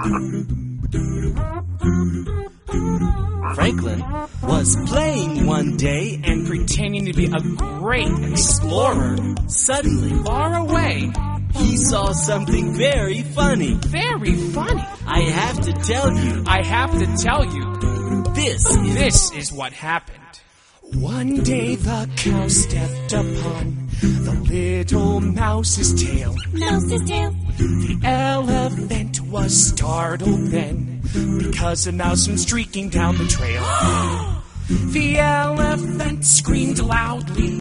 Franklin was playing one day and pretending to be a great explorer. suddenly Far away. he saw something very funny. Very funny. I have to tell you, I have to tell you, this is what happened. One day the cow stepped upon the little mouse's tail. Mouse's tail. The elephant was startled then, because a mouse went streaking down the trail. The elephant screamed loudly.